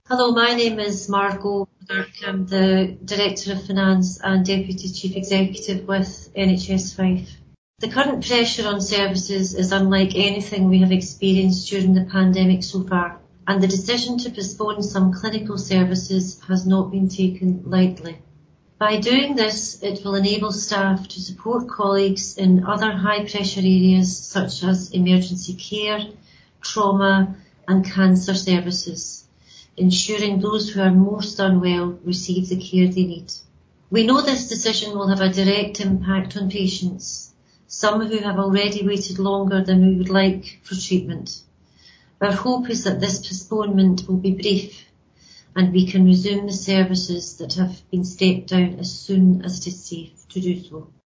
Hello, my name is Margot Burke. I'm the Director of Finance and Deputy Chief Executive with NHS Fife. The current pressure on services is unlike anything we have experienced during the pandemic so far, and the decision to postpone some clinical services has not been taken lightly. By doing this, it will enable staff to support colleagues in other high-pressure areas such as emergency care, trauma and cancer services, ensuring those who are most unwell receive the care they need. We know this decision will have a direct impact on patients, some who have already waited longer than we would like for treatment. Our hope is that this postponement will be brief and we can resume the services that have been stepped down as soon as it is safe to do so.